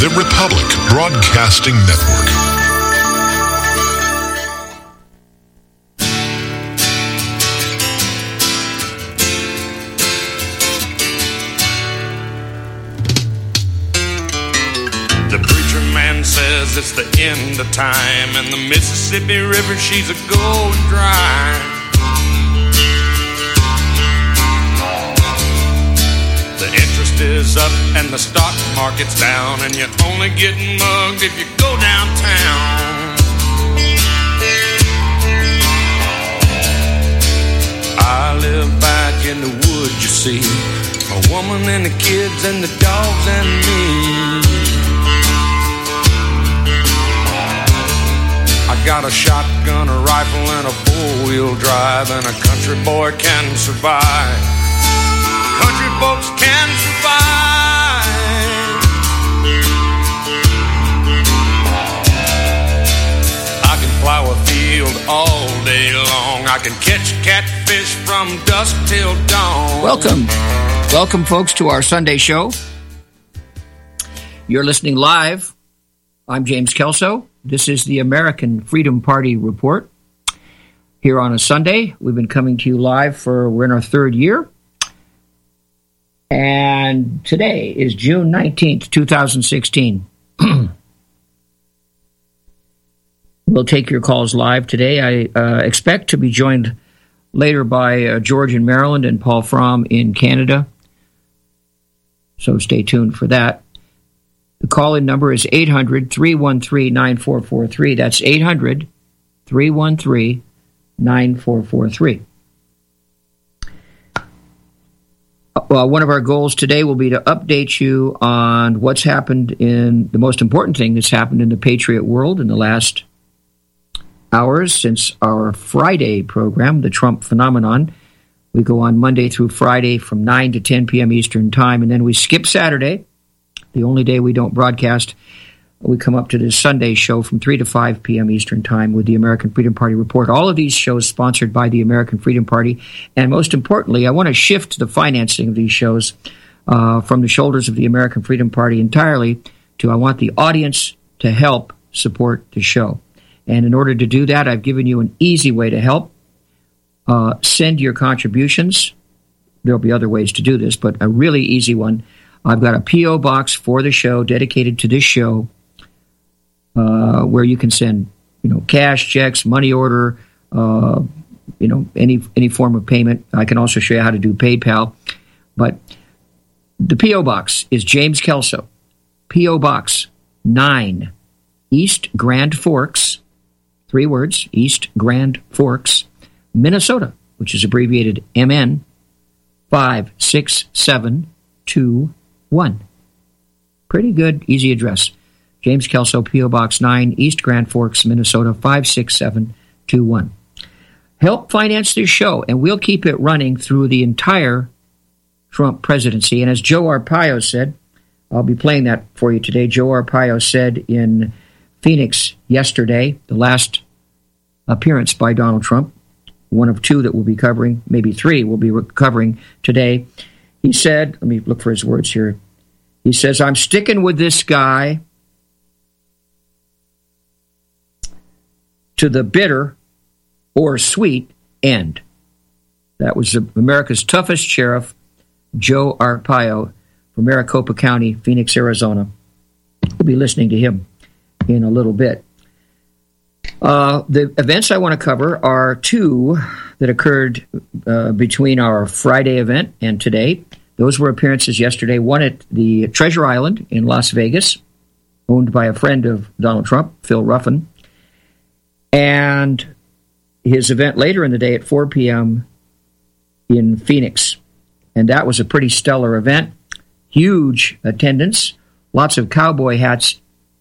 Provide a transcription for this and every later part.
The Republic Broadcasting Network. The preacher man says it's the end of time, and the Mississippi River, she's a going dry. The interest is up and the stock market's down, and you're only getting mugged if you go downtown. I live back in the woods, you see, a woman and the kids and the dogs and me. I got a shotgun, a rifle, and a four-wheel drive, and a country boy can survive. Country folks can survive. I can plow a field all day long. I can catch catfish from dusk till dawn. Welcome, folks, to our Sunday show. You're listening live. I'm James Kelso. This is the American Freedom Party Report. Here on a Sunday, we've been coming to you live we're in our third year. And today is June 19th, 2016. We'll take your calls live today. I expect to be joined later by George in Maryland and Paul Fromm in Canada. So stay tuned for that. The call-in number is 800-313-9443. That's 800-313-9443. Well, one of our goals today will be to update you on what's happened in the most important thing that's happened in the Patriot world in the last hours since our Friday program, the Trump Phenomenon. We go on Monday through Friday from 9 to 10 p.m. Eastern Time, and then we skip Saturday, the only day we don't broadcast. We come up to this Sunday show from 3 to 5 p.m. Eastern Time with the American Freedom Party Report. All of these shows sponsored by the American Freedom Party. And most importantly, I want to shift the financing of these shows from the shoulders of the American Freedom Party entirely to I want the audience to help support the show. And in order to do that, I've given you an easy way to help. Send your contributions. There'll be other ways to do this, but a really easy one. I've got a P.O. box for the show dedicated to this show, where you can send, cash, checks, money order, any form of payment. I can also show you how to do PayPal. But the P.O. box is James Kelso, P.O. Box 9, East Grand Forks, 3 words, East Grand Forks, Minnesota, which is abbreviated MN 56721. Pretty good, easy address. James Kelso, P.O. Box 9, East Grand Forks, Minnesota, 56721. Help finance this show, and we'll keep it running through the entire Trump presidency. And as Joe Arpaio said, I'll be playing that for you today. Joe Arpaio said in Phoenix yesterday, the last appearance by Donald Trump, one of 2 that we'll be covering, maybe 3 we'll be covering today. He said, let me look for his words here. He says, I'm sticking with this guy to the bitter or sweet end. That was America's toughest sheriff, Joe Arpaio from Maricopa County, Phoenix, Arizona. We'll be listening to him in a little bit. The events I want to cover are 2 that occurred between our Friday event and today. Those were appearances yesterday, one at the Treasure Island in Las Vegas, owned by a friend of Donald Trump, Phil Ruffin, and his event later in the day at 4 p.m. in Phoenix. And that was a pretty stellar event. Huge attendance, lots of cowboy hats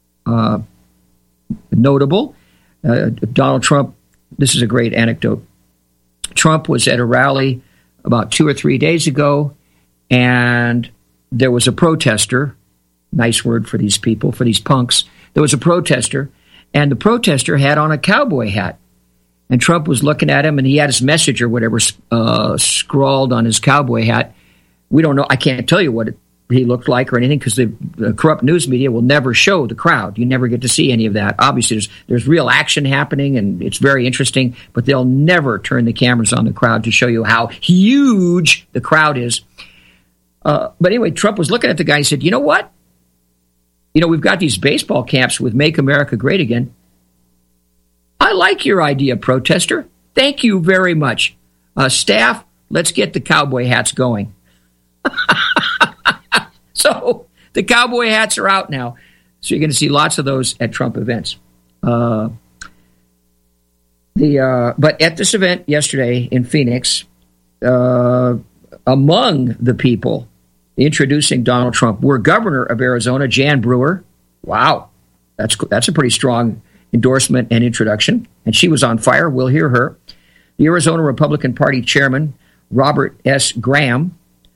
notable. Donald Trump, this is a great anecdote. Trump was at a rally about 2 or 3 days ago, and there was a protester, nice word for these people, for these punks. There was a protester, and the protester had on a cowboy hat. And Trump was looking at him, and he had his message or whatever scrawled on his cowboy hat. We don't know. I can't tell you what it he looked like or anything, because the corrupt news media will never show the crowd. You never get to see any of that. Obviously, there's real action happening, and it's very interesting, but they'll never turn the cameras on the crowd to show you how huge the crowd is. But anyway, Trump was looking at the guy and said, you know what? We've got these baseball camps with Make America Great Again. I like your idea, protester. Thank you very much. Staff, let's get the cowboy hats going. So the cowboy hats are out now. So you're going to see lots of those at Trump events. But at this event yesterday in Phoenix, among the people introducing Donald Trump were Governor of Arizona, Jan Brewer. Wow, that's a pretty strong endorsement and introduction. And she was on fire. We'll hear her. The Arizona Republican Party Chairman, Robert S. Graham,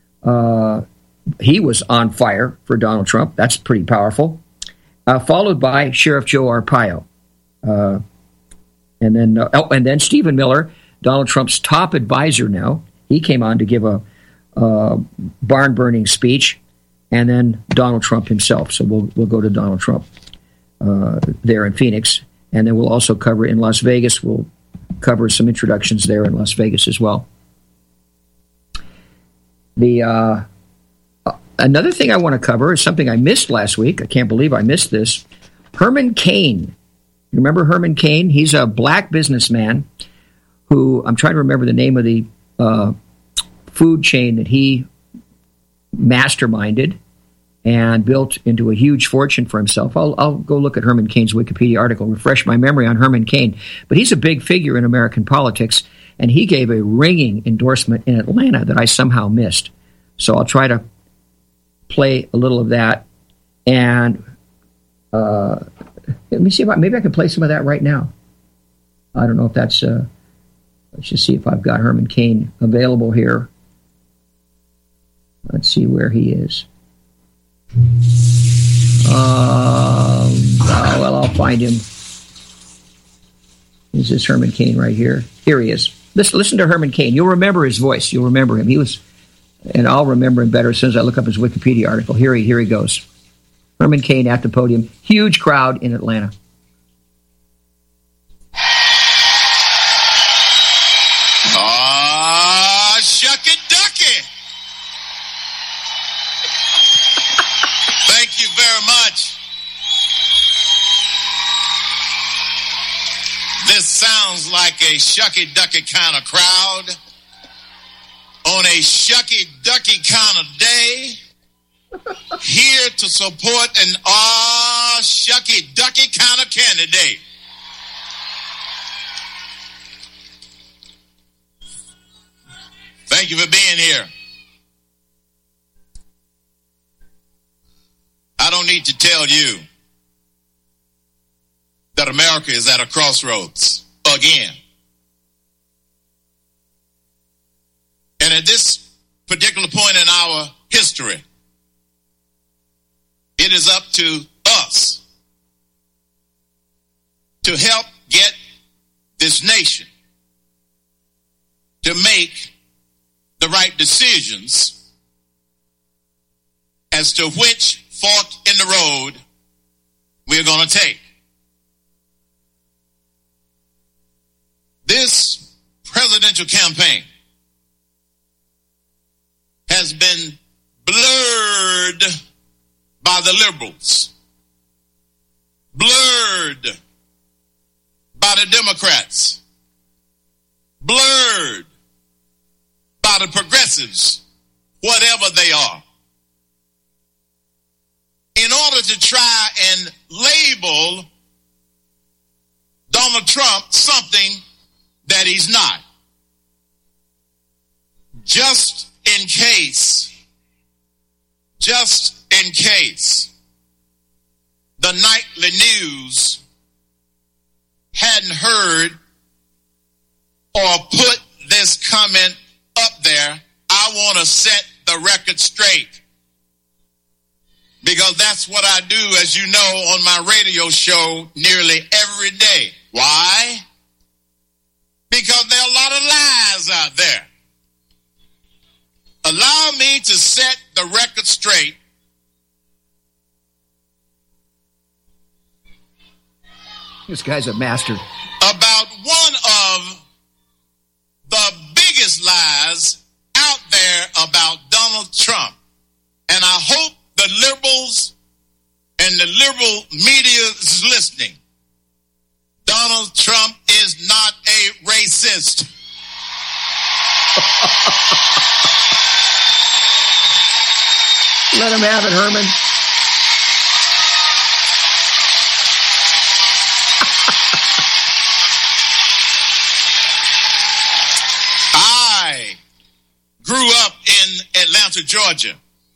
he was on fire for Donald Trump. That's pretty powerful. Followed by Sheriff Joe Arpaio. And then Stephen Miller, Donald Trump's top advisor now. He came on to give a barn-burning speech. And then Donald Trump himself. So we'll go to Donald Trump there in Phoenix. And then we'll also cover in Las Vegas. We'll cover some introductions there in Las Vegas as well. Another thing I want to cover is something I missed last week. I can't believe I missed this. Herman Cain. You remember Herman Cain? He's a black businessman who, I'm trying to remember the name of the food chain that he masterminded and built into a huge fortune for himself. I'll go look at Herman Cain's Wikipedia article, refresh my memory on Herman Cain. But he's a big figure in American politics, and he gave a ringing endorsement in Atlanta that I somehow missed. So I'll try to play a little of that. And let me see if maybe I can play some of that right now. I don't know if that's... let's just see if I've got Herman Cain available here. Let's see where he is. Well, I'll find him. Is this Herman Cain right here? Here he is. Listen to Herman Cain. You'll remember his voice. You'll remember him. He was, and I'll remember him better as soon as I look up his Wikipedia article. Here he goes. Herman Cain at the podium. Huge crowd in Atlanta. Shucky ducky. Thank you very much. This sounds like a shucky ducky kind of crowd on a shucky ducky kind of day, here to support an shucky ducky kind of candidate. Thank you for being here. I don't need to tell you that America is at a crossroads again. And at this particular point in our history, it is up to us to help get this nation to make the right decisions as to which fork in the road we're going to take. This presidential campaign has been blurred by the liberals, blurred by the Democrats, blurred by the progressives, whatever they are, in order to try and label Donald Trump something that he's not. Just in case the nightly news hadn't heard or put this comment up there, I want to set the record straight. Because that's what I do, as you know, on my radio show nearly every day. Why? Because there are a lot of lies out there. Allow me to set the record straight This guy's a master. About one of the biggest lies out there about Donald Trump. And I hope the liberals and the liberal media is listening. Donald Trump is not a racist. Let him have it, Herman. I grew up in Atlanta, Georgia.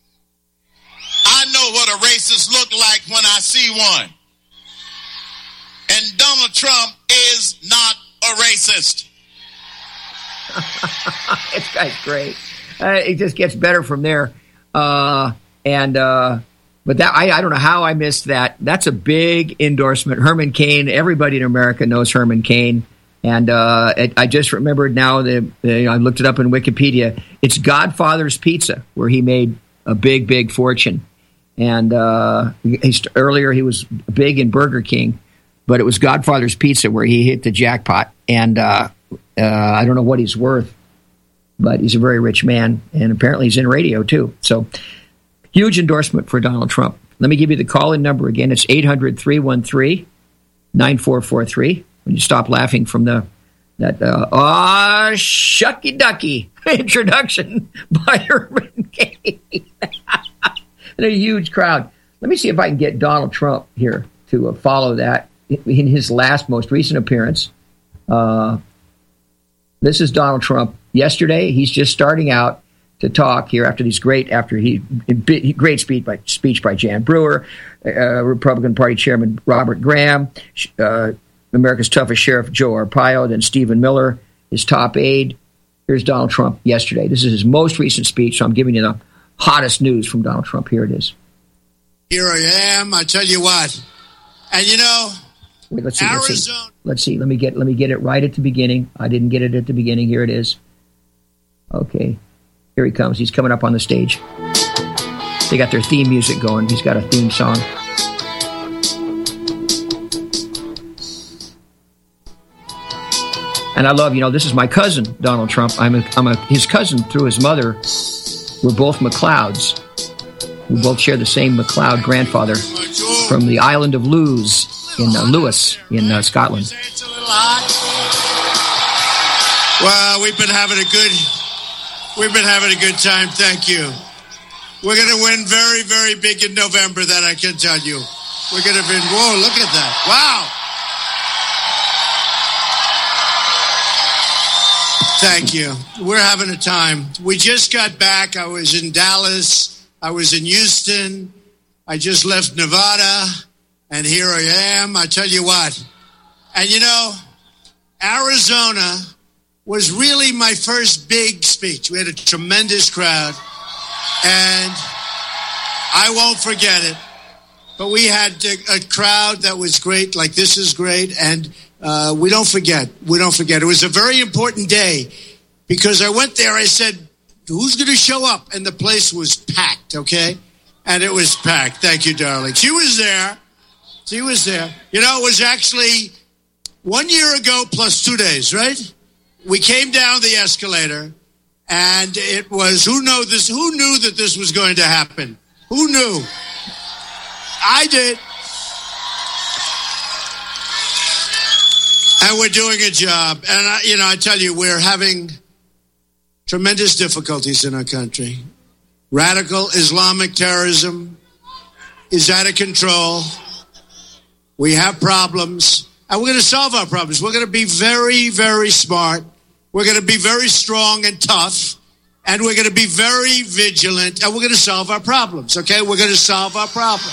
I know what a racist look like when I see one. And Donald Trump is not a racist. This guy's great. It just gets better from there. But that I don't know how I missed that. That's a big endorsement. Herman Cain. Everybody in America knows Herman Cain. And I just remembered now that I looked it up in Wikipedia. It's Godfather's Pizza, where he made a big, big fortune. And earlier he was big in Burger King, but it was Godfather's Pizza where he hit the jackpot. And I don't know what he's worth, but he's a very rich man. And apparently he's in radio, too. So huge endorsement for Donald Trump. Let me give you the call-in number again. It's 800-313-9443. When you stop laughing from that shucky ducky introduction by Herman Cain. And a huge crowd. Let me see if I can get Donald Trump here to follow that in his most recent appearance. This is Donald Trump. Yesterday, he's just starting out to talk here after great speech by Jan Brewer, Republican Party Chairman Robert Graham, America's toughest sheriff Joe Arpaio, then Stephen Miller, his top aide. Here's Donald Trump yesterday. This is his most recent speech, so I'm giving you the hottest news from Donald Trump. Here it is. Here I am. I tell you what. And Wait, let's Arizona. Let's see. Let me get it right at the beginning. I didn't get it at the beginning. Here it is. Okay. Here he comes. He's coming up on the stage. They got their theme music going. He's got a theme song. And I love, this is my cousin, Donald Trump. I'm his cousin through his mother. We're both McLeods. We both share the same McLeod grandfather from the island of Lewis in Scotland. Well, we've been having a good time. Thank you. We're going to win very, very big in November. That I can tell you. We're going to win. Whoa! Look at that! Wow! Thank you. We're having a time. We just got back. I was in Dallas. I was in Houston. I just left Nevada. And here I am. I tell you what. And Arizona was really my first big speech. We had a tremendous crowd. And I won't forget it. But we had a crowd that was great. Like, this is great. And we don't forget. It was a very important day because I went there. I said, who's going to show up? And the place was packed, okay? And it was packed. Thank you, darling. She was there. It was actually 1 year ago plus 2 days, right? We came down the escalator, and it was, who knew that this was going to happen? Who knew? I did. And we're doing a job. And, I tell you, we're having tremendous difficulties in our country. Radical Islamic terrorism is out of control. We have problems. And we're going to solve our problems. We're going to be very, very smart. We're going to be very strong and tough. And we're going to be very vigilant. And we're going to solve our problems, okay? We're going to solve our problems.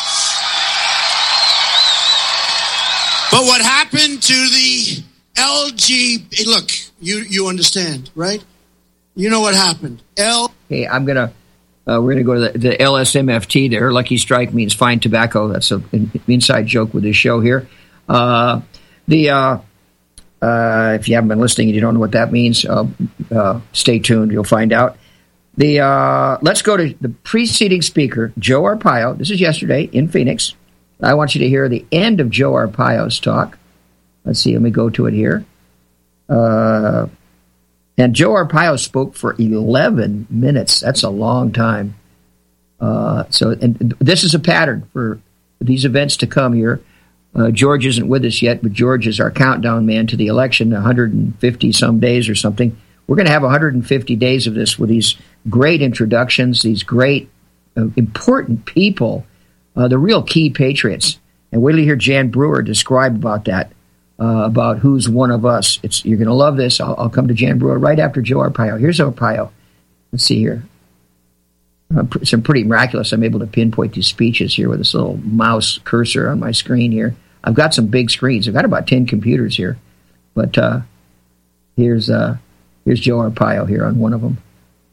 But what happened to the LG... Look, you understand, right? You know what happened. Hey, we're going to go to the LSMFT there. Lucky Strike means fine tobacco. That's an inside joke with this show here. If you haven't been listening and you don't know what that means, stay tuned. You'll find out. Let's go to the preceding speaker, Joe Arpaio. This is yesterday in Phoenix. I want you to hear the end of Joe Arpaio's talk. Let's see, let me go to it here. And Joe Arpaio spoke for 11 minutes. That's a long time. And this is a pattern for these events to come here. George isn't with us yet, but George is our countdown man to the election, 150 some days or something. We're going to have 150 days of this with these great introductions, these great, important people, the real key patriots. And wait till you hear Jan Brewer describe about that, about who's one of us. You're going to love this. I'll come to Jan Brewer right after Joe Arpaio. Here's Arpaio. Let's see here. Some pretty miraculous. I'm able to pinpoint these speeches here with this little mouse cursor on my screen here. I've got some big screens. I've got about 10 computers here. But here's Joe Arpaio here on one of them.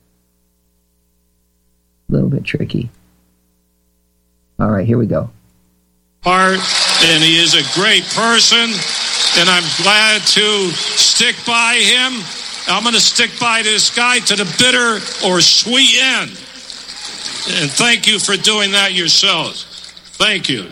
A little bit tricky. All right, here we go. And he is a great person, and I'm glad to stick by him. I'm going to stick by this guy to the bitter or sweet end. And thank you for doing that yourselves. Thank you.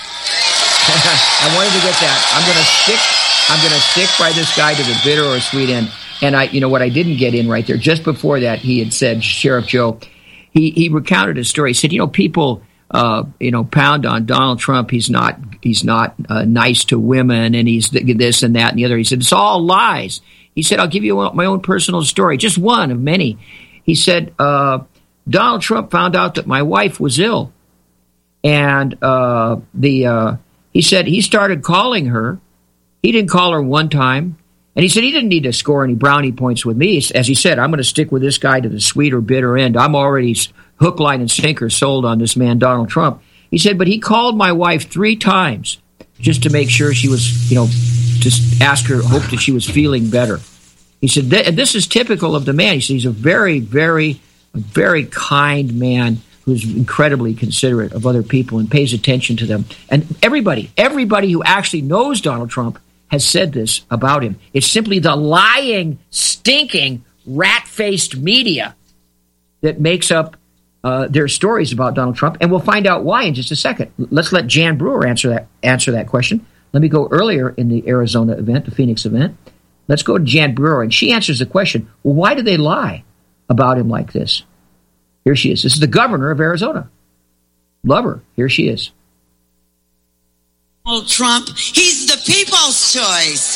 I wanted to get that. I'm going to stick by this guy to the bitter or sweet end. And what I didn't get in right there, just before that, he had said, Sheriff Joe, he recounted a story. He said, people, pound on Donald Trump. He's not nice to women, and he's this and that and the other. He said, it's all lies. He said, I'll give you my own personal story, just one of many. He said, Donald Trump found out that my wife was ill, and he said he started calling her. He didn't call her one time, and he said he didn't need to score any brownie points with me. As he said, I'm going to stick with this guy to the sweet or bitter end. I'm already hook, line, and sinker sold on this man, Donald Trump. He said, but he called my wife 3 times just to make sure she was, just ask her, hope that she was feeling better. He said, this is typical of the man. He said he's a very, very kind man who's incredibly considerate of other people and pays attention to them. And everybody who actually knows Donald Trump has said this about him. It's simply the lying, stinking, rat-faced media that makes up their stories about Donald Trump. And we'll find out why in just a second. Let's let Jan Brewer answer that question. Let me go earlier in the Arizona event, the Phoenix event. Let's go to Jan Brewer, and she answers the question, well, why do they lie about him like this? Here she is. This is the governor of Arizona. Love her. Here she is. Donald Trump, he's the people's choice.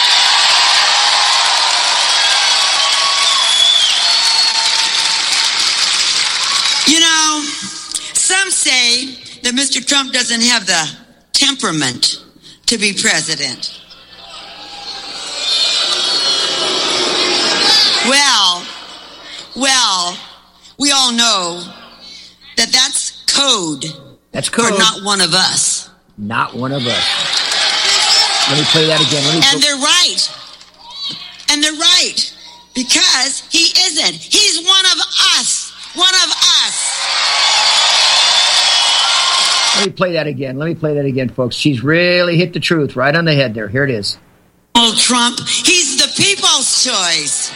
Some say that Mr. Trump doesn't have the temperament to be president. Well, we all know that that's code. That's code. For not one of us. Not one of us. Let me play that again. They're right. And they're right. Because he isn't. He's one of us. One of us. Let me play that again, folks. She's really hit the truth right on the head there. Here it is. Donald Trump, he's the people's choice.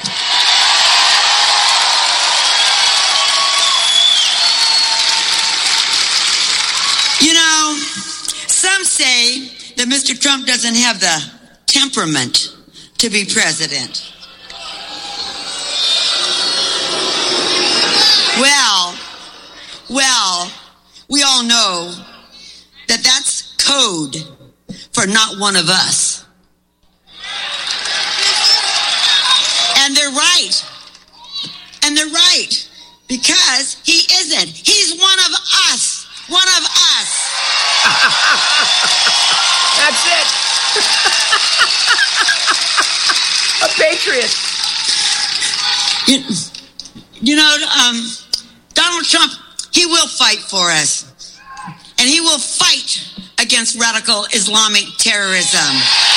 Some say that Mr. Trump doesn't have the temperament to be president. Well, we all know that that's code for not one of us. And they're right. And they're right. Because he isn't. He's one of us. One of us. That's it. A patriot. Donald Trump, he will fight for us. And he will fight against radical Islamic terrorism.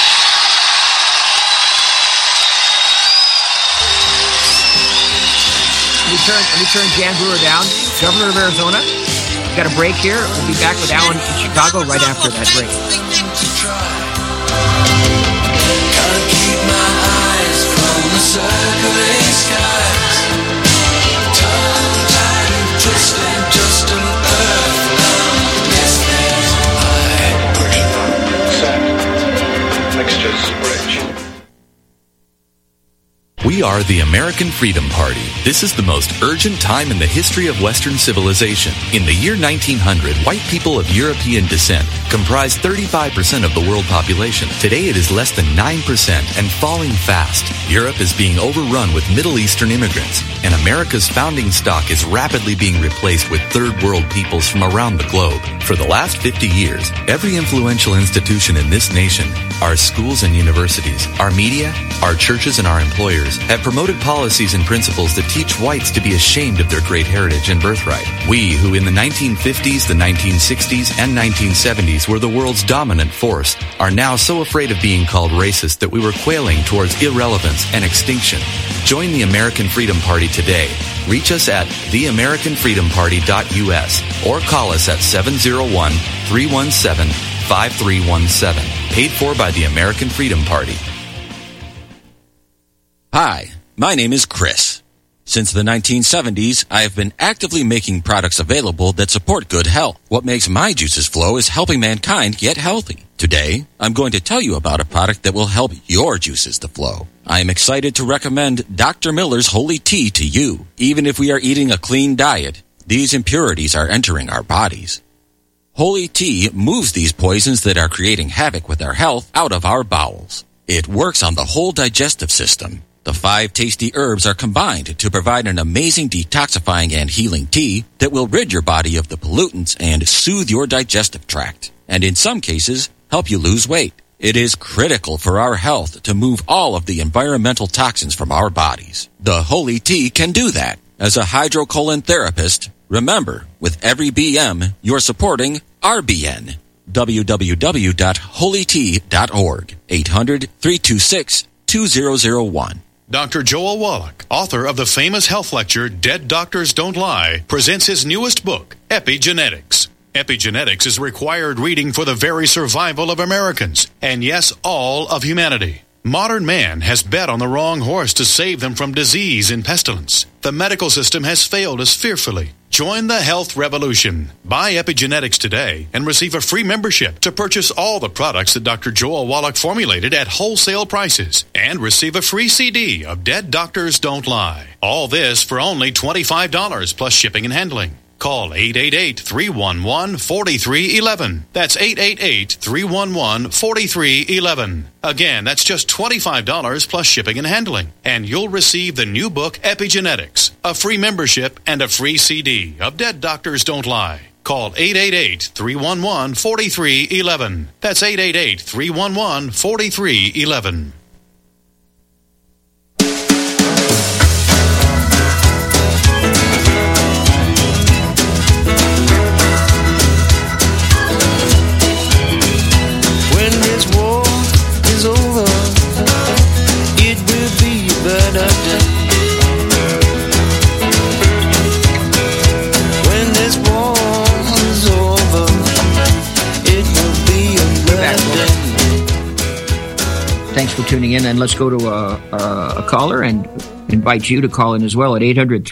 Let me turn Jan Brewer down. Governor of Arizona. Got a break here. We'll be back with Alan in Chicago right after that break. Can't keep my eyes from the circling skies. Tongue-tied, twisted, just an earth now. Missing. I We are the American Freedom Party. This is the most urgent time in the history of Western civilization. In the year 1900, white people of European descent comprised 35% of the world population. Today it is less than 9% and falling fast. Europe is being overrun with Middle Eastern immigrants, and America's founding stock is rapidly being replaced with third world peoples from around the globe. For the last 50 years, every influential institution in this nation, our schools and universities, our media, our churches, and our employers have promoted policies and principles that teach whites to be ashamed of their great heritage and birthright. We, who in the 1950s, the 1960s, and 1970s were the world's dominant force, are now so afraid of being called racist that we were quailing towards irrelevance and extinction. Join the American Freedom Party today. Reach us at theamericanfreedomparty.us or call us at 701-317-5317. Paid for by the American Freedom Party. Hi, my name is Chris. Since the 1970s, I have been actively making products available that support good health. What makes my juices flow is helping mankind get healthy. Today, I'm going to tell you about a product that will help your juices to flow. I am excited to recommend Dr. Miller's Holy Tea to you. Even if we are eating a clean diet, these impurities are entering our bodies. Holy Tea moves these poisons that are creating havoc with our health out of our bowels. It works on the whole digestive system. The 5 tasty herbs are combined to provide an amazing detoxifying and healing tea that will rid your body of the pollutants and soothe your digestive tract, and in some cases, help you lose weight. It is critical for our health to move all of the environmental toxins from our bodies. The Holy Tea can do that. As a hydrocolon therapist, remember, with every BM, you're supporting RBN. www.holytea.org. 800-326-2001. Dr. Joel Wallach, author of the famous health lecture Dead Doctors Don't Lie, presents his newest book, Epigenetics. Epigenetics is required reading for the very survival of Americans, and yes, all of humanity. Modern man has bet on the wrong horse to save them from disease and pestilence. The medical system has failed us fearfully. Join the health revolution. Buy Epigenetics today and receive a free membership to purchase all the products that Dr. Joel Wallach formulated at wholesale prices and receive a free CD of Dead Doctors Don't Lie. All this for only $25 plus shipping and handling. Call 888-311-4311. That's 888-311-4311. Again, that's just $25 plus shipping and handling. And you'll receive the new book, Epigenetics, a free membership, and a free CD of Dead Doctors Don't Lie. Call 888-311-4311. That's 888-311-4311. Thanks for tuning in, and let's go to a caller and invite you to call in as well at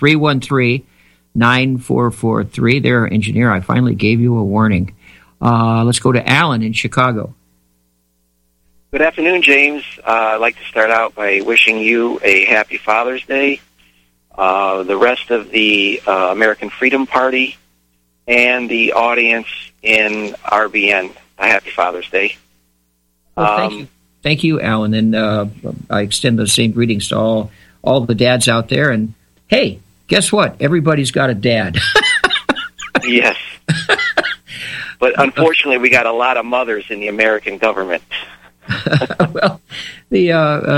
800-313-9443. There, engineer, I finally gave you a warning. Let's go to Alan in Chicago. Good afternoon, James. I'd like to start out by wishing you a happy Father's Day, the rest of the American Freedom Party, and the audience in RBN. A happy Father's Day. Well, thank you. Thank you, Alan, and I extend the same greetings to all the dads out there. And hey, guess what? Everybody's got a dad. Yes. But unfortunately, we got a lot of mothers in the American government. Well, we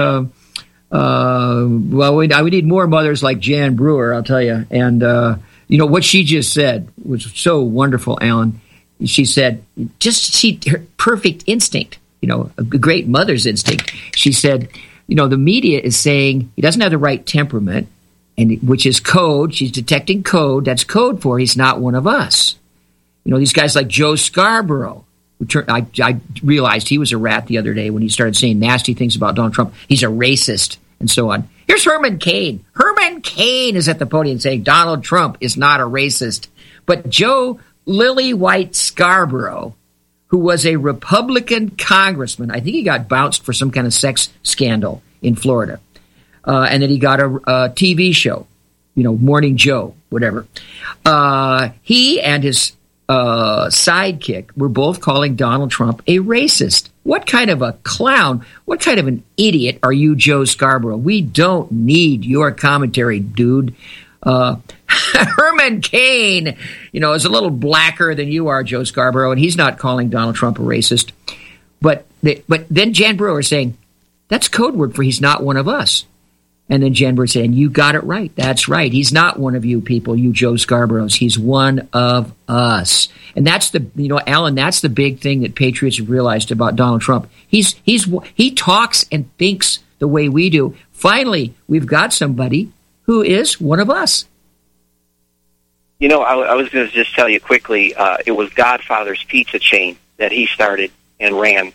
need more mothers like Jan Brewer, I'll tell you. And what she just said was so wonderful, Alan. She said, just see her perfect instinct. A great mother's instinct. She said, the media is saying he doesn't have the right temperament, and which is code. She's detecting code. That's code for he's not one of us. These guys like Joe Scarborough. I realized he was a rat the other day when he started saying nasty things about Donald Trump. He's a racist and so on. Here's Herman Cain. Herman Cain is at the podium saying Donald Trump is not a racist. But Joe Lily-White Scarborough, who was a Republican congressman. I think he got bounced for some kind of sex scandal in Florida. and then he got a TV show, Morning Joe, whatever. He and his sidekick were both calling Donald Trump a racist. What kind of a clown, what kind of an idiot are you, Joe Scarborough? We don't need your commentary, dude. Herman Cain, is a little blacker than you are, Joe Scarborough, and he's not calling Donald Trump a racist. But then Jan Brewer saying, that's code word for he's not one of us. And then Jan Brewer saying, you got it right. That's right. He's not one of you people, you Joe Scarboroughs. He's one of us. And that's Alan, that's the big thing that patriots have realized about Donald Trump. He talks and thinks the way we do. Finally, we've got somebody who is one of us. I was going to just tell you quickly, it was Godfather's Pizza chain that he started and ran.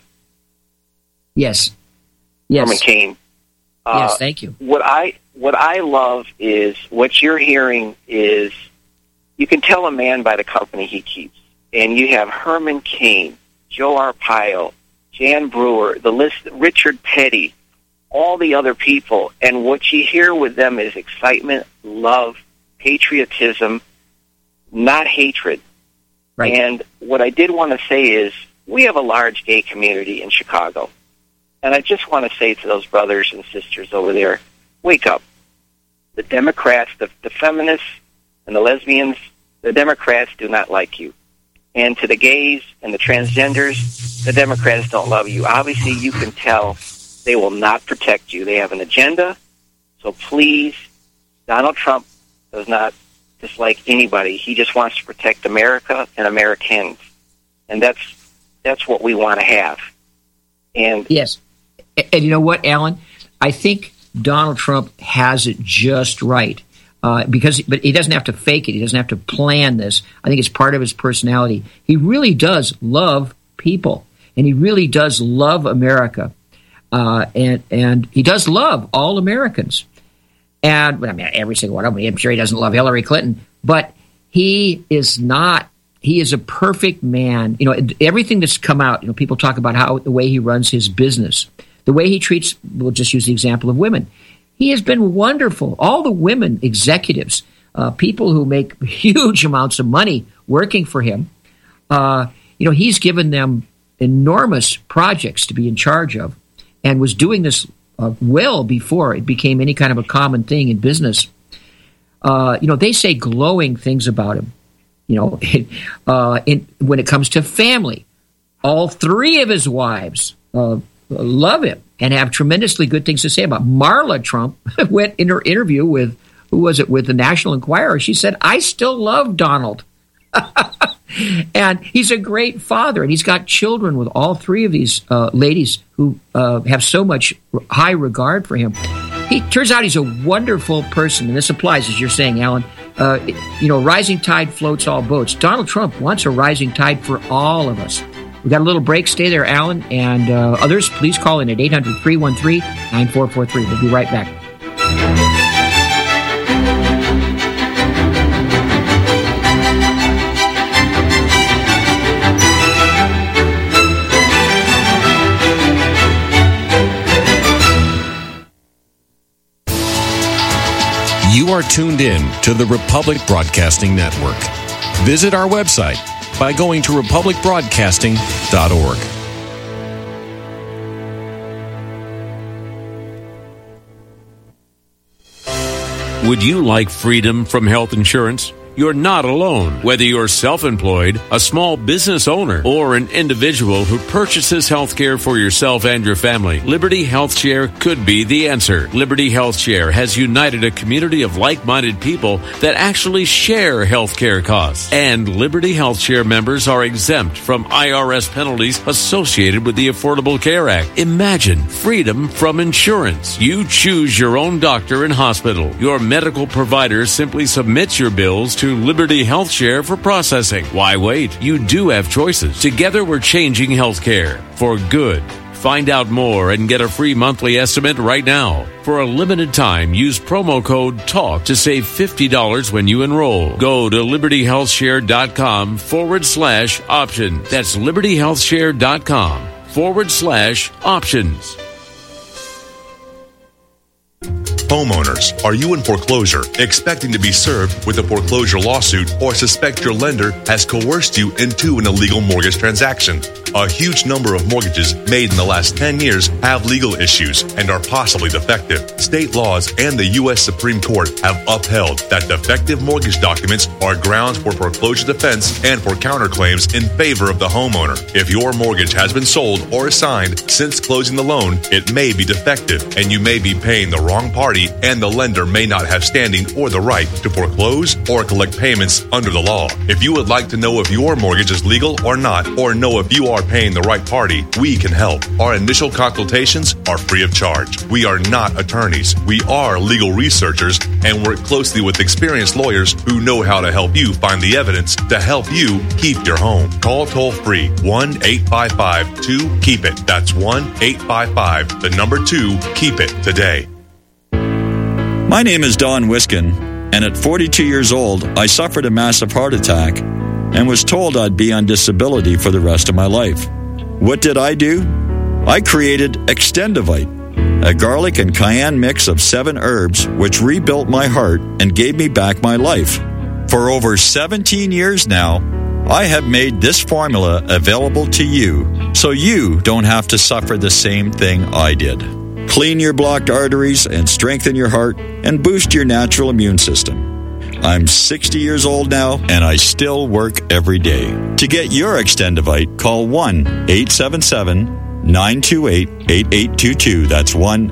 Yes. Herman Cain. Yes, thank you. What I love is what you're hearing is you can tell a man by the company he keeps. And you have Herman Cain, Joe Arpaio, Jan Brewer, the list, Richard Petty, all the other people. And what you hear with them is excitement, love, patriotism, not hatred. Right. And what I did want to say is we have a large gay community in Chicago. And I just want to say to those brothers and sisters over there, wake up. The Democrats, the feminists and the lesbians, the Democrats do not like you. And to the gays and the transgenders, the Democrats don't love you. Obviously, you can tell they will not protect you. They have an agenda. So please, Donald Trump does not dislike anybody. He just wants to protect America and Americans. And that's what we want to have. And yes. And you know what, Alan? I think Donald Trump has it just right. But he doesn't have to fake it. He doesn't have to plan this. I think it's part of his personality. He really does love people, and he really does love America, and he does love all Americans. And every single one of them. I'm sure he doesn't love Hillary Clinton, but he is not. He is a perfect man. Everything that's come out. People talk about how the way he runs his business, the way he treats. We'll just use the example of women. He has been wonderful. All the women executives, people who make huge amounts of money working for him, he's given them enormous projects to be in charge of, and was doing this well before it became any kind of a common thing in business. They say glowing things about him. When it comes to family, all three of his wives love him and have tremendously good things to say about him. Marla Trump went in her interview with with the National Enquirer. She said, I still love Donald. And he's a great father, and he's got children with all three of these ladies who have so much high regard for him. He turns out he's a wonderful person, and this applies, as you're saying, Alan. Rising tide floats all boats. Donald Trump wants a rising tide for all of us. We got a little break. Stay there, Alan, and others. Please call in at 800-313-9443. We'll be right back. You are tuned in to the Republic Broadcasting Network. Visit our website by going to republicbroadcasting.org. Would you like freedom from health insurance? You're not alone. Whether you're self-employed, a small business owner, or an individual who purchases health care for yourself and your family, Liberty Health Share could be the answer. Liberty Health Share has united a community of like-minded people that actually share health care costs. And Liberty Health Share members are exempt from IRS penalties associated with the Affordable Care Act. Imagine freedom from insurance. You choose your own doctor and hospital. Your medical provider simply submits your bills to Liberty Health Share for processing. Why wait? You do have choices. Together we're changing healthcare for good. Find out more and get a free monthly estimate right now. For a limited time, use promo code TALK to save $50 when you enroll. Go to libertyhealthshare.com/option. That's libertyhealthshare.com/options. Homeowners, are you in foreclosure, expecting to be served with a foreclosure lawsuit, or suspect your lender has coerced you into an illegal mortgage transaction? A huge number of mortgages made in the last 10 years have legal issues and are possibly defective. State laws and the U.S. Supreme Court have upheld that defective mortgage documents are grounds for foreclosure defense and for counterclaims in favor of the homeowner. If your mortgage has been sold or assigned since closing the loan, it may be defective and you may be paying the wrong party, and the lender may not have standing or the right to foreclose or collect payments under the law. If you would like to know if your mortgage is legal or not, or know if you are paying the right party, we can help. Our initial consultations are free of charge. We are not attorneys. We are legal researchers and work closely with experienced lawyers who know how to help you find the evidence to help you keep your home. Call toll-free 1-855-2-KEEP-IT. That's 1-855-2-KEEP-IT today. My name is Don Wiskin, and at 42 years old, I suffered a massive heart attack and was told I'd be on disability for the rest of my life. What did I do? I created Extendivite, a garlic and cayenne mix of 7 herbs which rebuilt my heart and gave me back my life. For over 17 years now, I have made this formula available to you so you don't have to suffer the same thing I did. Clean your blocked arteries and strengthen your heart and boost your natural immune system. I'm 60 years old now, and I still work every day. To get your Extendivite, call 1-877-928-8822. That's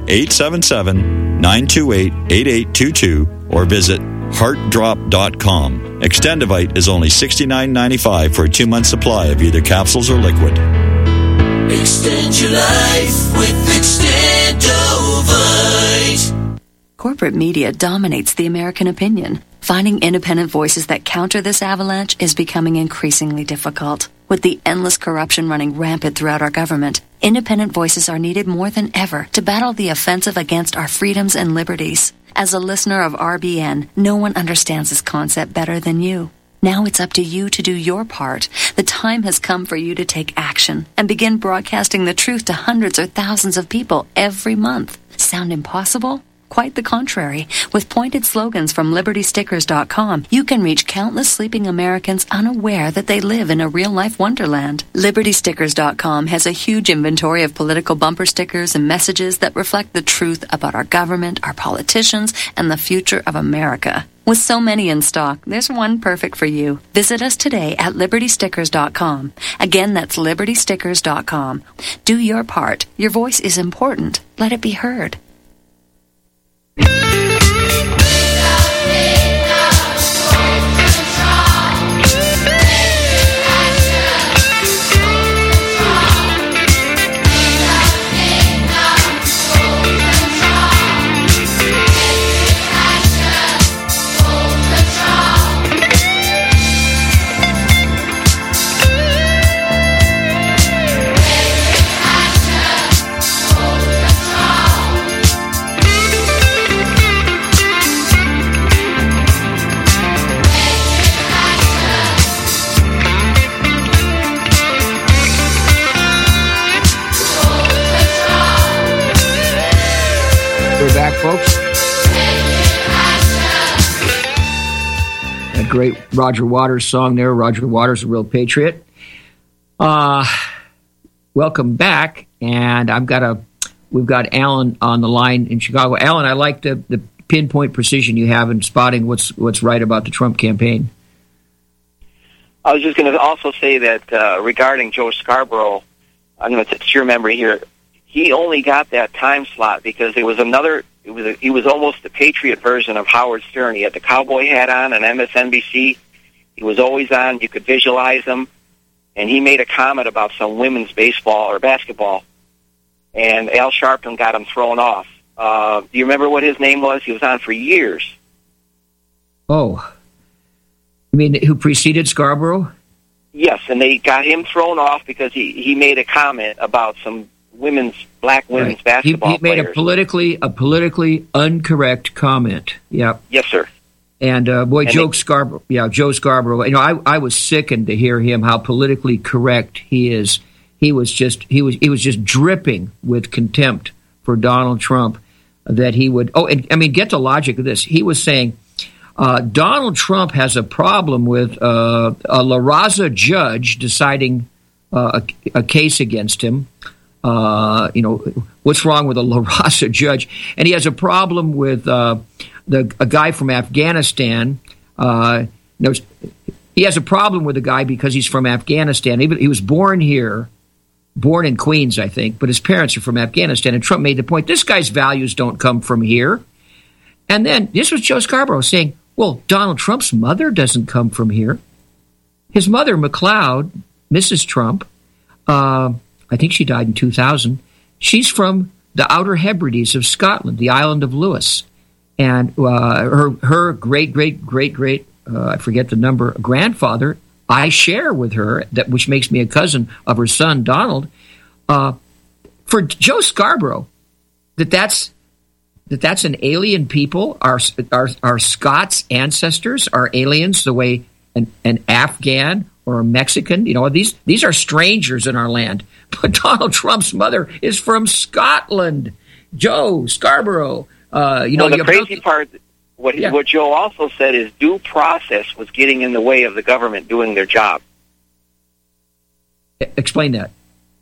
1-877-928-8822. Or visit heartdrop.com. Extendivite is only $69.95 for a 2-month supply of either capsules or liquid. Extend your life with Extendovite. Corporate media dominates the American opinion. Finding independent voices that counter this avalanche is becoming increasingly difficult. With the endless corruption running rampant throughout our government, independent voices are needed more than ever to battle the offensive against our freedoms and liberties. As a listener of RBN, no one understands this concept better than you. Now it's up to you to do your part. The time has come for you to take action and begin broadcasting the truth to hundreds or thousands of people every month. Sound impossible? Quite the contrary. With pointed slogans from LibertyStickers.com, you can reach countless sleeping Americans unaware that they live in a real-life wonderland. LibertyStickers.com has a huge inventory of political bumper stickers and messages that reflect the truth about our government, our politicians, and the future of America. With so many in stock, there's one perfect for you. Visit us today at LibertyStickers.com. Again, that's LibertyStickers.com. Do your part. Your voice is important. Let it be heard. Back, folks. That great Roger Waters song there. Roger Waters, a real patriot. Welcome back, and we've got Alan on the line in Chicago. Alan, I like the pinpoint precision you have in spotting what's right about the Trump campaign. I was just going to also say that regarding Joe Scarborough, I'm going to test your memory here. He only got that time slot because it was he was almost the Patriot version of Howard Stern. He had the cowboy hat on MSNBC. He was always on. You could visualize him. And he made a comment about some women's baseball or basketball. And Al Sharpton got him thrown off. Do you remember what his name was? He was on for years. Oh. You mean who preceded Scarborough? Yes, and they got him thrown off because he made a comment about some black women's basketball he made players. a politically incorrect comment. Yeah. Yes, sir. And Joe Scarborough. Yeah, Joe Scarborough. You know, I was sickened to hear him how politically correct he is. He was just dripping with contempt for Donald Trump. that he would. Oh, and I mean, get the logic of this. He was saying Donald Trump has a problem with a La Raza judge deciding a case against him. What's wrong with a La Raza judge? And he has a problem with a guy from Afghanistan. He has a problem with the guy because he's from Afghanistan. He was born here, born in Queens, I think, but his parents are from Afghanistan. And Trump made the point, this guy's values don't come from here. And then this was Joe Scarborough saying, well, Donald Trump's mother doesn't come from here. His mother, McLeod, Mrs. Trump, I think she died in 2000. She's from the Outer Hebrides of Scotland, the island of Lewis. And her great, I forget the number, grandfather, I share with her, which makes me a cousin of her son, Donald. For Joe Scarborough, that's an alien people, our Scots ancestors are aliens the way an Afghan or a Mexican, these are strangers in our land. But Donald Trump's mother is from Scotland. Joe Scarborough. The crazy part, what Joe also said is due process was getting in the way of the government doing their job. Explain that.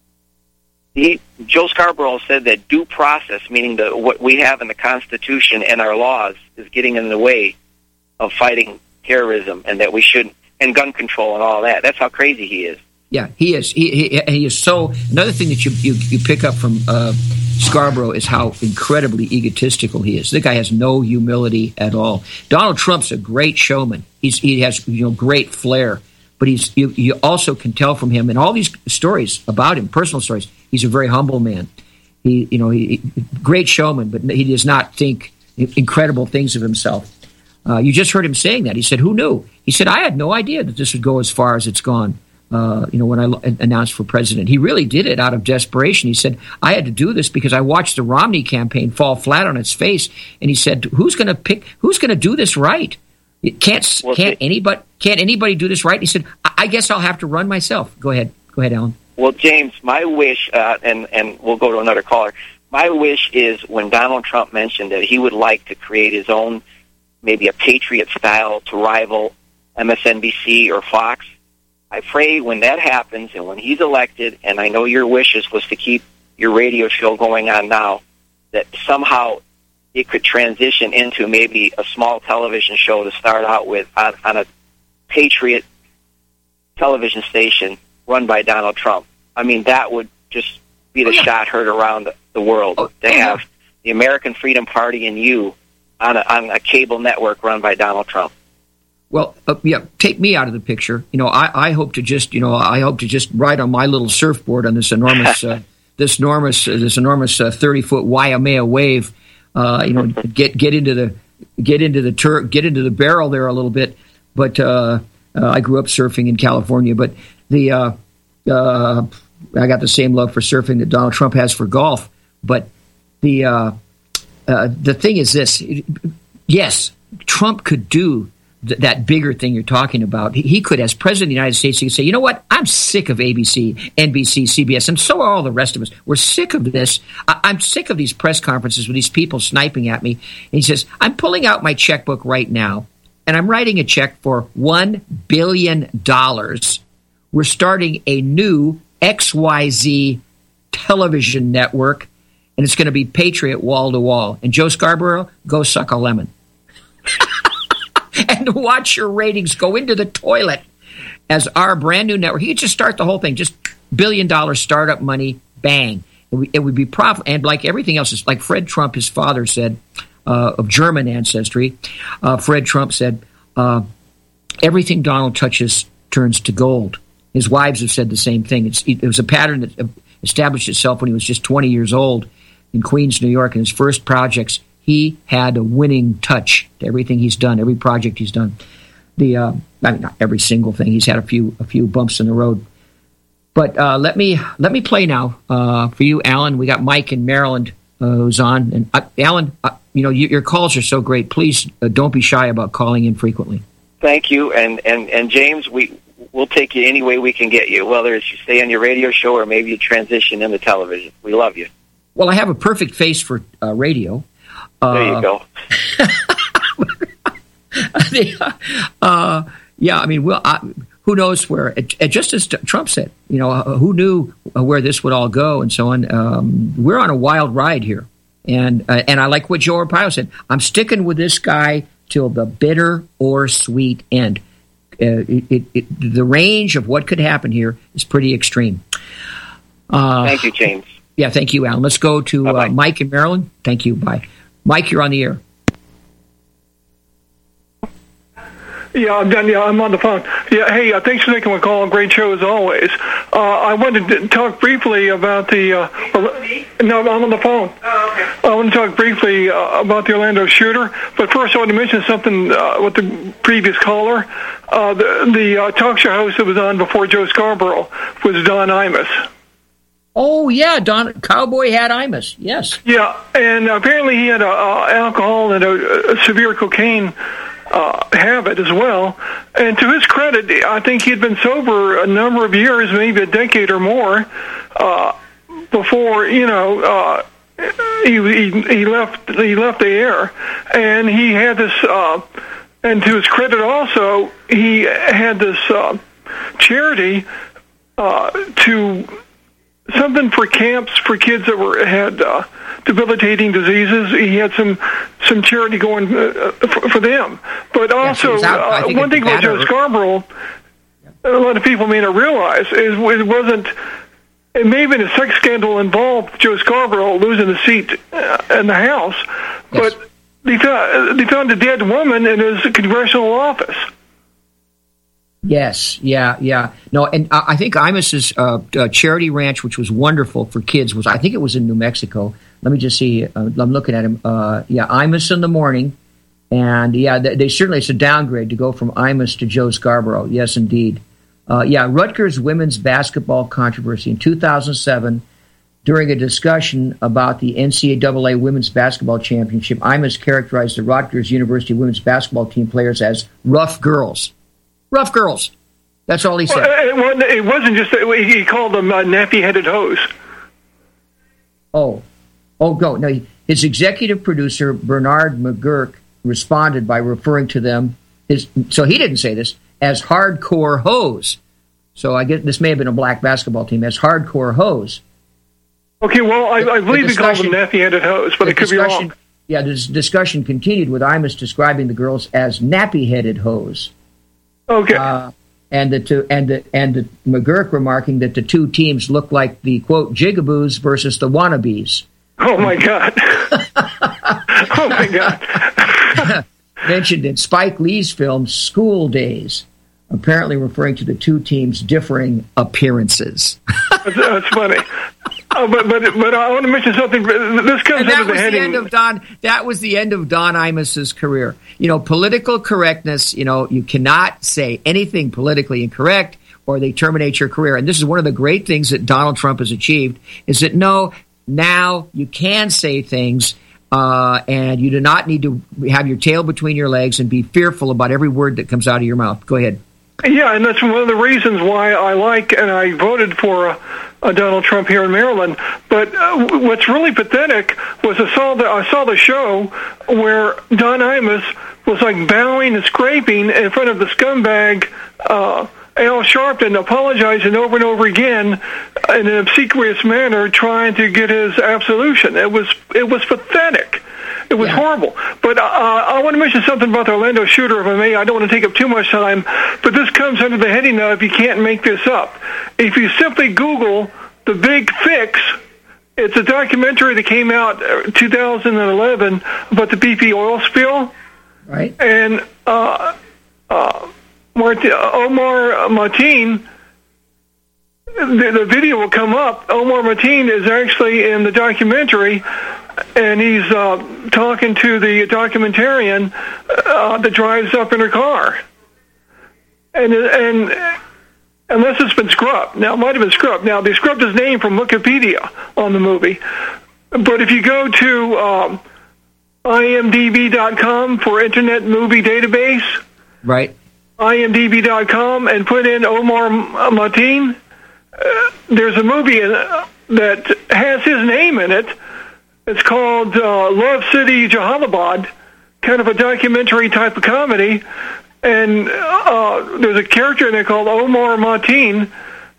Joe Scarborough said that due process, meaning what we have in the Constitution and our laws, is getting in the way of fighting terrorism, and that we shouldn't, and gun control and all that. That's how crazy he is. Yeah, he is. He is so. Another thing that you pick up from Scarborough is how incredibly egotistical he is. The guy has no humility at all. Donald Trump's a great showman. He has great flair, but you also can tell from him and all these stories about him, personal stories. He's a very humble man. He great showman, but he does not think incredible things of himself. You just heard him saying that. He said, "Who knew?" He said, "I had no idea that this would go as far as it's gone." When I announced for president, he really did it out of desperation. He said, "I had to do this because I watched the Romney campaign fall flat on its face." And he said, "Who's going to do this right? Can't anybody do this right?" And he said, "I guess I'll have to run myself." Go ahead, Alan. Well, James, my wish, and we'll go to another caller. My wish is when Donald Trump mentioned that he would like to create his own, maybe a Patriot style to rival MSNBC or Fox. I pray when that happens and when he's elected, and I know your wishes was to keep your radio show going on now, that somehow it could transition into maybe a small television show to start out with on a Patriot television station run by Donald Trump. I mean, that would just be the shot heard around the world to have the American Freedom Party and you on a cable network run by Donald Trump. Well, take me out of the picture. I hope to just ride on my little surfboard on this enormous, 30-foot Waimea wave. Get into the barrel there a little bit. But I grew up surfing in California. But I got the same love for surfing that Donald Trump has for golf. But the thing is this: yes, Trump could do that bigger thing you're talking about. He could, as president of the United States, he could say, you know what? I'm sick of ABC, NBC, CBS, and so are all the rest of us. We're sick of this. I'm sick of these press conferences with these people sniping at me. And he says, I'm pulling out my checkbook right now, and I'm writing a check for $1 billion. We're starting a new XYZ television network, and it's going to be Patriot wall to wall. And Joe Scarborough, go suck a lemon. And watch your ratings go into the toilet as our brand new network. He could just start the whole thing, just $1 billion startup money, bang. It would be profitable. And like everything else, it's like Fred Trump, his father said, of German ancestry. Fred Trump said, everything Donald touches turns to gold. His wives have said the same thing. It was a pattern that established itself when he was just 20 years old in Queens, New York, in his first projects. He had a winning touch to everything he's done, every project he's done. Not every single thing. He's had a few bumps in the road. But let me play now for you, Alan. We got Mike in Maryland who's on. And Alan, your calls are so great. Please don't be shy about calling in frequently. Thank you, and James, we'll take you any way we can get you, whether it's you stay on your radio show or maybe you transition into television. We love you. Well, I have a perfect face for radio. There you go. Yeah, I mean, who knows where? Just as Trump said, who knew where this would all go and so on. We're on a wild ride here, and I like what Joe Arpaio said. I'm sticking with this guy till the bitter or sweet end. The range of what could happen here is pretty extreme. Thank you, James. Yeah, thank you, Alan. Let's go to Mike in Maryland. Thank you. Bye. Mike, you're on the air. Yeah, I'm done. Yeah, I'm on the phone. Yeah, hey, thanks for taking my call. Great show as always. I wanted to talk briefly about the... no, I'm on the phone. Oh, okay. I want to talk briefly about the Orlando shooter, but first I want to mention something with the previous caller. The talk show host that was on before Joe Scarborough was Don Imus. Oh, yeah, Cowboy had Imus, yes. Yeah, and apparently he had alcohol and a severe cocaine habit as well. And to his credit, I think he'd been sober a number of years, maybe a decade or more, before he left the air. And he had this, and to his credit also, he had this charity to something for camps for kids that had debilitating diseases. He had some charity going for them. But also, one thing about Joe Scarborough, a lot of people may not realize, is it may have been a sex scandal involved Joe Scarborough losing the seat in the House, but they found a dead woman in his congressional office. Yes, yeah. No, and I think Imus's charity ranch, which was wonderful for kids, I think it was in New Mexico. Let me just see. I'm looking at him. Imus in the morning. And, they certainly, it's a downgrade to go from Imus to Joe Scarborough. Yes, indeed. Rutgers women's basketball controversy. In 2007, during a discussion about the NCAA Women's Basketball Championship, Imus characterized the Rutgers University women's basketball team players as rough girls. Rough girls. That's all he said. Well, it wasn't just that. He called them nappy-headed hoes. Oh, go. No, his executive producer, Bernard McGurk, responded by referring to them, so he didn't say this, as hardcore hoes. So I guess this may have been a black basketball team, as hardcore hoes. Okay, well, I believe he called them nappy-headed hoes, but it could be wrong. Yeah, this discussion continued with Imus describing the girls as nappy-headed hoes. Okay. And the McGurk remarking that the two teams look like the, quote, jigaboos versus the wannabes. Oh, my God. Oh, my God. Mentioned in Spike Lee's film School Days, apparently referring to the two teams' differing appearances. That's funny. But I want to mention something. This comes under the heading. That was the end of Don Imus's career. Political correctness. You cannot say anything politically incorrect, or they terminate your career. And this is one of the great things that Donald Trump has achieved: is that now you can say things, and you do not need to have your tail between your legs and be fearful about every word that comes out of your mouth. Go ahead. Yeah, and that's one of the reasons why I like and I voted for Donald Trump here in Maryland. But what's really pathetic was I saw the show where Don Imus was like bowing and scraping in front of the scumbag Al Sharpton, apologizing over and over again in an obsequious manner, trying to get his absolution. It was pathetic. It was horrible. But I want to mention something about the Orlando shooter, if I may. I don't want to take up too much time, but this comes under the heading of you can't make this up. If you simply Google The Big Fix, it's a documentary that came out 2011 about the BP oil spill. Right. And Omar Mateen, the video will come up. Omar Mateen is actually in the documentary, and he's talking to the documentarian that drives up in her car. And unless it's been scrubbed. Now, it might have been scrubbed. Now, they scrubbed his name from Wikipedia on the movie. But if you go to imdb.com for Internet Movie Database, right, imdb.com, and put in Omar Mateen, there's a movie that has his name in it. It's called Love City Jalalabad, kind of a documentary type of comedy. And there's a character in there called Omar Mateen,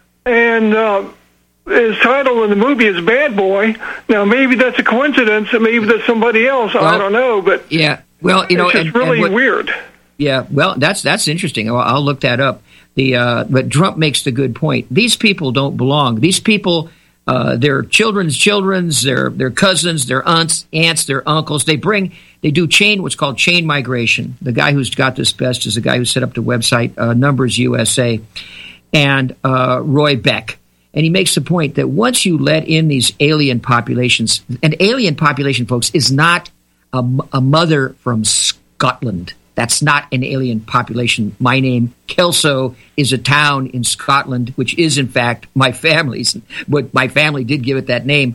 and his title in the movie is Bad Boy. Now, maybe that's a coincidence, and maybe that's somebody else. I don't know, but yeah, well, you know, it's just really weird. Yeah, well, that's interesting. I'll look that up. But Trump makes the good point. These people don't belong. These people, their children's, their cousins, their aunts, their uncles. They do what's called chain migration. The guy who's got this best is the guy who set up the website Numbers USA, and Roy Beck. And he makes the point that once you let in these alien populations, an alien population, folks, is not a mother from Scotland. That's not an alien population. My name, Kelso, is a town in Scotland, which is, in fact, my family's. But my family did give it that name.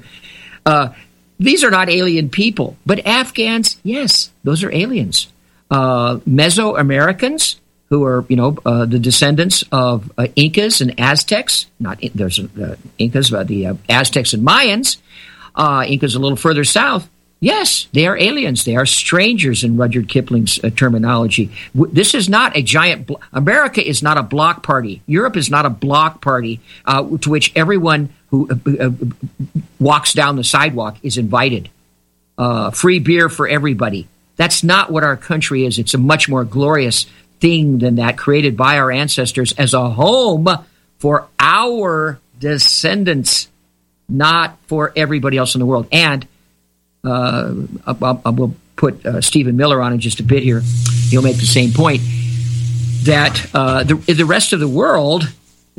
These are not alien people. But Afghans, yes, those are aliens. Mesoamericans, who are, the descendants of Incas and Aztecs. There's Incas, but the Aztecs and Mayans. Incas a little further south. Yes, they are aliens. They are strangers in Rudyard Kipling's terminology. This is not a giant... America is not a block party. Europe is not a block party to which everyone who walks down the sidewalk is invited. Free beer for everybody. That's not what our country is. It's a much more glorious thing than that, created by our ancestors as a home for our descendants, not for everybody else in the world. And I will put Stephen Miller on in just a bit here. He'll make the same point that the rest of the world,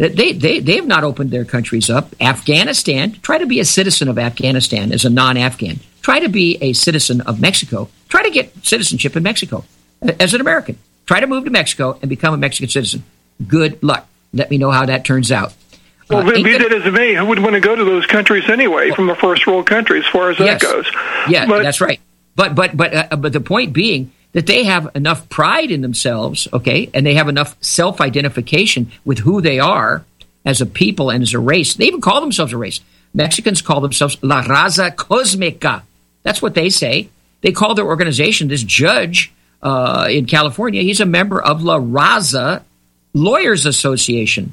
they have not opened their countries up. Afghanistan, try to be a citizen of Afghanistan as a non-Afghan. Try to be a citizen of Mexico. Try to get citizenship in Mexico as an American. Try to move to Mexico and become a Mexican citizen. Good luck. Let me know how that turns out. Well, be that as it may, who would want to go to those countries anyway, from a first world country, as far as that goes? Yeah, that's right. But the point being that they have enough pride in themselves, okay, and they have enough self-identification with who they are as a people and as a race. They even call themselves a race. Mexicans call themselves La Raza Cosmica. That's what they say. They call their organization, this judge in California, he's a member of La Raza Lawyers Association.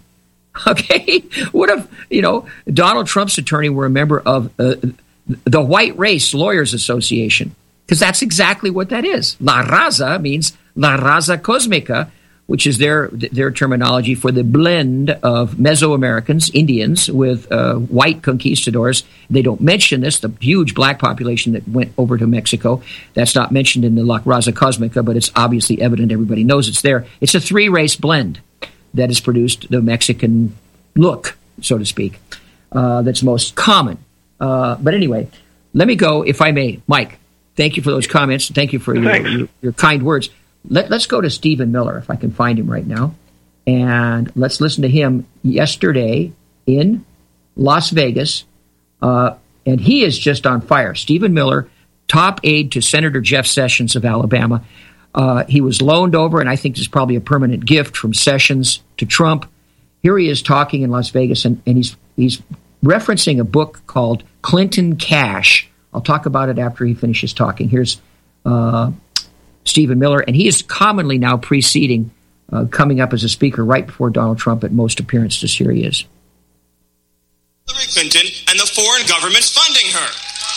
Okay? What if, Donald Trump's attorney were a member of the White Race Lawyers Association? Because that's exactly what that is. La Raza means La Raza Cosmica, which is their terminology for the blend of Mesoamericans, Indians, with white conquistadors. They don't mention this, the huge black population that went over to Mexico. That's not mentioned in the La Raza Cosmica, but it's obviously evident. Everybody knows it's there. It's a three-race blend that has produced the Mexican look, so to speak, that's most common. But anyway, let me go, if I may. Mike, thank you for those comments. Thank you for your kind words. Let's go to Stephen Miller, if I can find him right now. And let's listen to him yesterday in Las Vegas. And he is just on fire. Stephen Miller, top aide to Senator Jeff Sessions of Alabama. He was loaned over, and I think this is probably a permanent gift from Sessions to Trump. Here he is talking in Las Vegas, and he's referencing a book called Clinton Cash. I'll talk about it after he finishes talking. Here's Stephen Miller, and he is commonly now preceding coming up as a speaker right before Donald Trump at most appearances. Here he is. Hillary Clinton and the foreign governments funding her.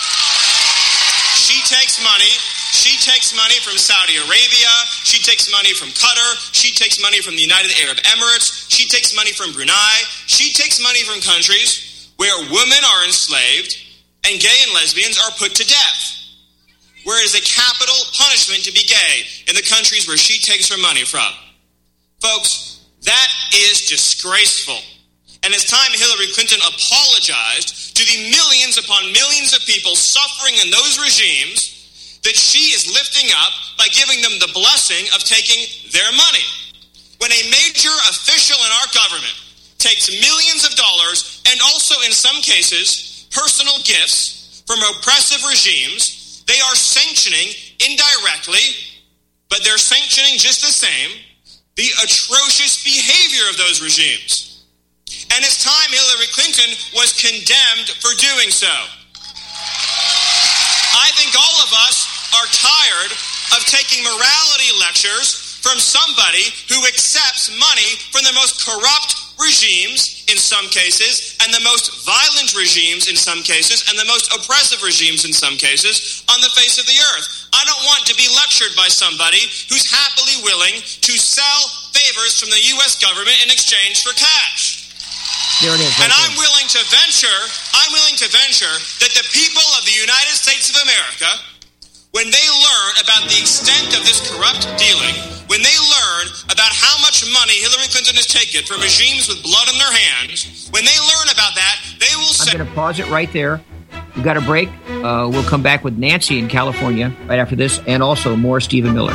She takes money from Saudi Arabia. She takes money from Qatar. She takes money from the United Arab Emirates. She takes money from Brunei. She takes money from countries where women are enslaved and gay and lesbians are put to death, where it is a capital punishment to be gay in the countries where she takes her money from. Folks, that is disgraceful. And it's time Hillary Clinton apologized to the millions upon millions of people suffering in those regimes that she is lifting up by giving them the blessing of taking their money. When a major official in our government takes millions of dollars and also in some cases personal gifts from oppressive regimes, they are sanctioning indirectly, but they're sanctioning just the same, the atrocious behavior of those regimes. And it's time Hillary Clinton was condemned for doing so. tired of taking morality lectures from somebody who accepts money from the most corrupt regimes in some cases, and the most violent regimes in some cases, and the most oppressive regimes in some cases on the face of the earth. I don't want to be lectured by somebody who's happily willing to sell favors from the U.S. government in exchange for cash. There it is. And I'm willing to venture that the people of the United States of America, when they learn about the extent of this corrupt dealing, when they learn about how much money Hillary Clinton has taken from regimes with blood on their hands, when they learn about that, they will say... I'm going to pause it right there. We've got a break. We'll come back with Nancy in California right after this, and also more Stephen Miller.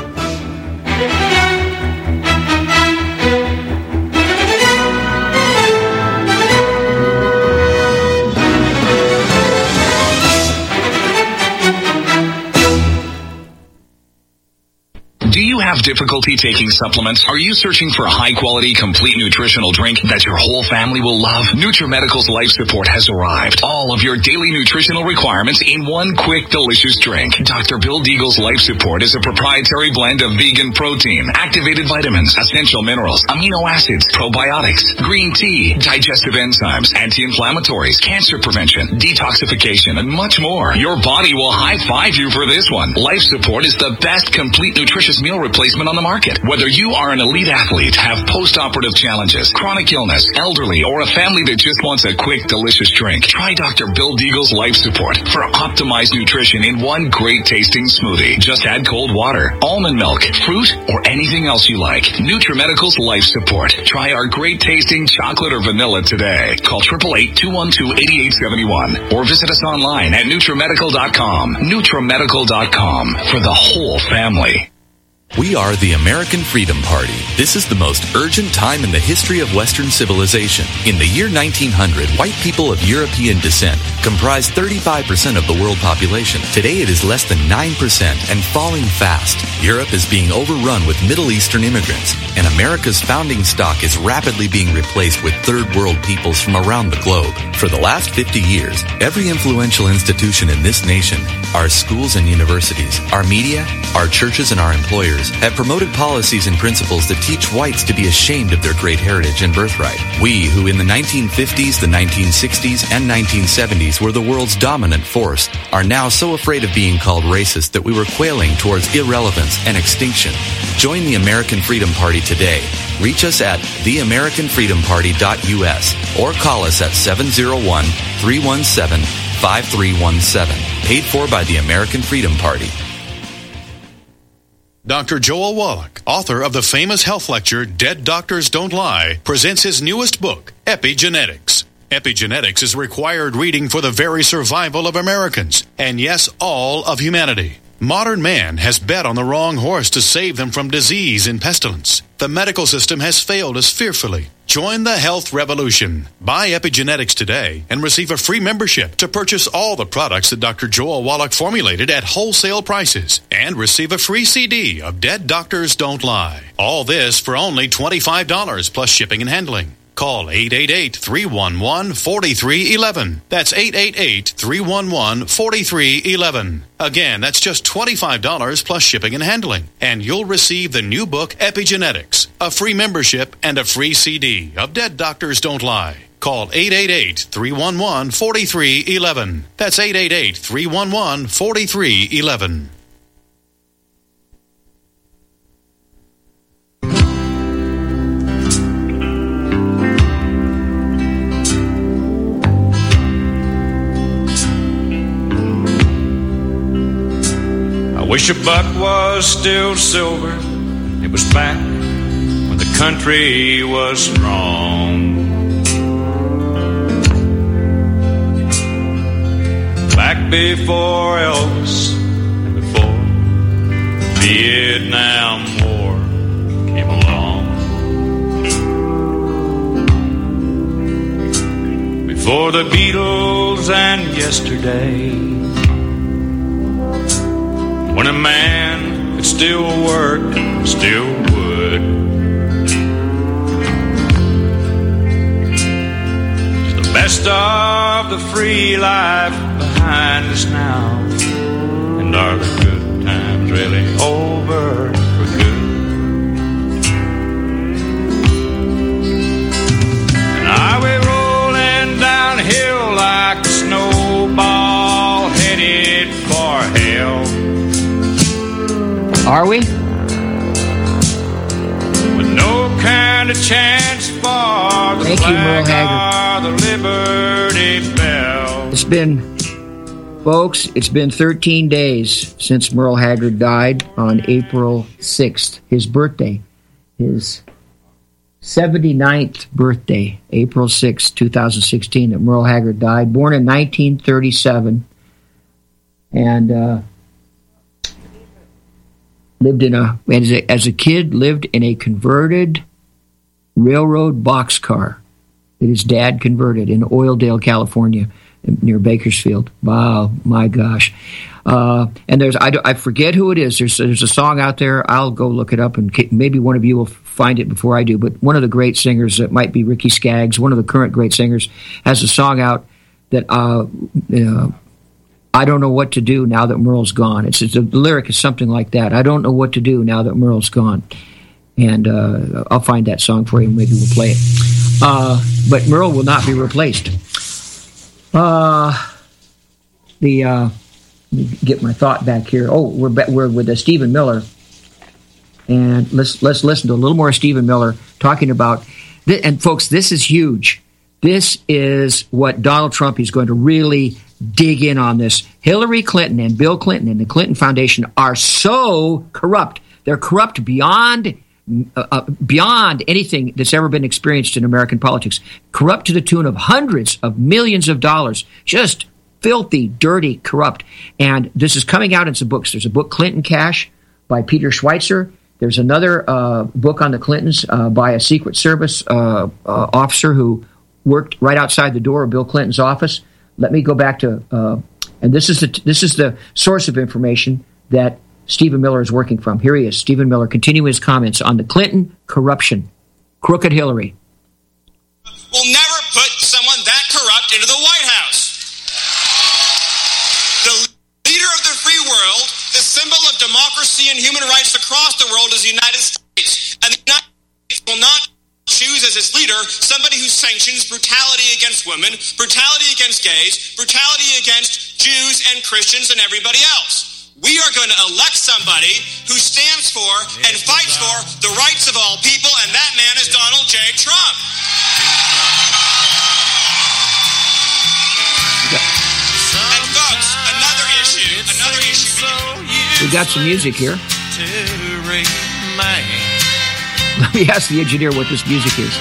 Do you have difficulty taking supplements? Are you searching for a high-quality, complete nutritional drink that your whole family will love? NutriMedical's Life Support has arrived. All of your daily nutritional requirements in one quick, delicious drink. Dr. Bill Deagle's Life Support is a proprietary blend of vegan protein, activated vitamins, essential minerals, amino acids, probiotics, green tea, digestive enzymes, anti-inflammatories, cancer prevention, detoxification, and much more. Your body will high-five you for this one. Life Support is the best complete nutritious meal replacement on the market. Whether you are an elite athlete, have post-operative challenges, chronic illness, elderly, or a family that just wants a quick, delicious drink, try Dr. Bill Deagle's Life Support for optimized nutrition in one great tasting smoothie. Just add cold water, almond milk, fruit, or anything else you like. NutriMedical's Life Support. Try our great tasting chocolate or vanilla today. Call 888-212-8871 or visit us online at NutriMedical.com. NutriMedical.com for the whole family. We are the American Freedom Party. This is the most urgent time in the history of Western civilization. In the year 1900, white people of European descent comprised 35% of the world population. Today it is less than 9% and falling fast. Europe is being overrun with Middle Eastern immigrants, and America's founding stock is rapidly being replaced with third world peoples from around the globe. For the last 50 years, every influential institution in this nation, our schools and universities, our media, our churches, and our employers have promoted policies and principles that teach whites to be ashamed of their great heritage and birthright. We, who in the 1950s, the 1960s, and 1970s were the world's dominant force, are now so afraid of being called racist that we were quailing towards irrelevance and extinction. Join the American Freedom Party today. Reach us at theamericanfreedomparty.us or call us at 701-317-5317. Paid for by the American Freedom Party. Dr. Joel Wallach, author of the famous health lecture Dead Doctors Don't Lie, presents his newest book, Epigenetics. Epigenetics is required reading for the very survival of Americans, and yes, all of humanity. Modern man has bet on the wrong horse to save them from disease and pestilence. The medical system has failed us fearfully. Join the health revolution. Buy Epigenetics today and receive a free membership to purchase all the products that Dr. Joel Wallach formulated at wholesale prices and receive a free CD of Dead Doctors Don't Lie. All this for only $25 plus shipping and handling. Call 888-311-4311. That's 888-311-4311. Again, that's just $25 plus shipping and handling. And you'll receive the new book, Epigenetics, a free membership, and a free CD of Dead Doctors Don't Lie. Call 888-311-4311. That's 888-311-4311. I wish a buck was still silver. It was back when the country was strong. Back before Elvis and before the Vietnam War came along. Before the Beatles and yesterday, when a man could still work, still would. It's the best of the free life behind us now, and are the good times really over for good. And I went rolling downhill like a snowball headed for hell. Are we? With no kind of chance for the flag or the Liberty Bell. It's been, folks, it's been 13 days since Merle Haggard died on April 6th, his birthday, his 79th birthday, April 6, 2016, that Merle Haggard died, born in 1937, and lived in as a kid, lived in a converted railroad boxcar that his dad converted in Oildale, California, near Bakersfield. Wow, my gosh. And there's, I forget who it is. There's a song out there. I'll go look it up, and maybe one of you will find it before I do. But one of the great singers, it might be Ricky Skaggs, one of the current great singers, has a song out that I don't know what to do now that Merle's gone. The lyric is something like that. I don't know what to do now that Merle's gone. And I'll find that song for you. Maybe we'll play it. But Merle will not be replaced. Let me get my thought back here. Oh, we're with Stephen Miller, and let's listen to a little more of Stephen Miller talking about. And folks, this is huge. This is what Donald Trump is going to really dig in on. This Hillary Clinton and Bill Clinton and the Clinton Foundation are so corrupt. They're corrupt beyond anything that's ever been experienced in American politics. Corrupt to the tune of hundreds of millions of dollars. Just filthy, dirty, corrupt. And this is coming out in some books. There's a book, Clinton Cash, by Peter Schweitzer. There's another book on the Clintons by a Secret Service officer who worked right outside the door of Bill Clinton's office. Let me go back to, and this is the source of information that Stephen Miller is working from. Here he is, Stephen Miller, continuing his comments on the Clinton corruption. Crooked Hillary. Will never put someone that corrupt into the White House. The leader of the free world, the symbol of democracy and human rights across the world, is the United States. And the United States will not choose as its leader somebody who sanctions brutality against women, brutality against gays, brutality against Jews and Christians and everybody else. We are going to elect somebody who stands for and fights for the rights of all people, and that man is Donald J. Trump. And folks, another issue. We got some music here. Let me ask the engineer what this music is.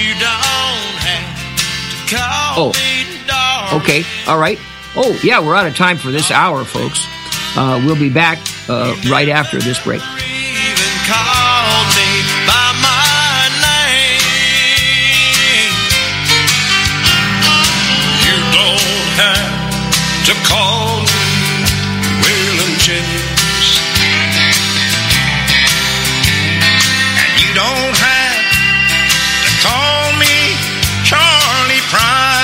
Oh, okay, all right. Oh, yeah, we're out of time for this hour, folks. We'll be back right after this break. Called me by my name. You don't have to call me Waylon Jennings, and you don't have to call me Charlie Pride.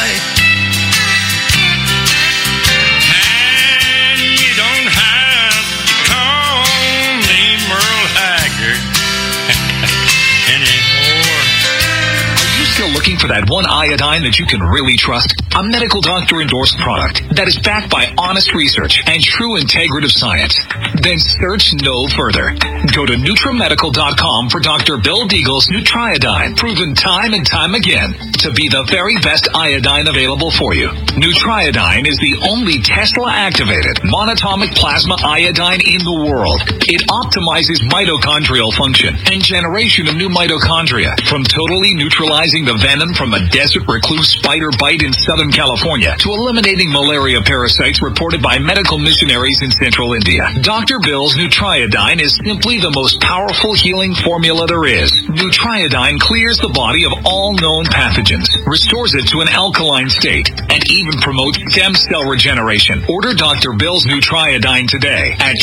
Looking for that one iodine that you can really trust? A medical doctor endorsed product that is backed by honest research and true integrative science? Then search no further. Go to NutriMedical.com for Dr. Bill Deagle's Nutriodine, proven time and time again to be the very best iodine available for you. Nutriodine is the only Tesla-activated monatomic plasma iodine in the world. It optimizes mitochondrial function and generation of new mitochondria, from totally neutralizing the venom from a desert recluse spider bite in Southern California to eliminating malaria parasites reported by medical missionaries in Central India. Dr. Bill's Nutriodine is simply the most powerful healing formula there is. Nutriodine clears the body of all known pathogens, restores it to an alkaline state, and even promotes stem cell regeneration. Order Dr. Bill's Nutriodine today at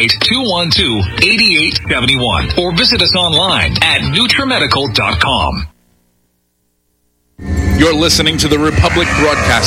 888-212-8871 or visit us online at NutriMedical.com. You're listening to the Republic Broadcasting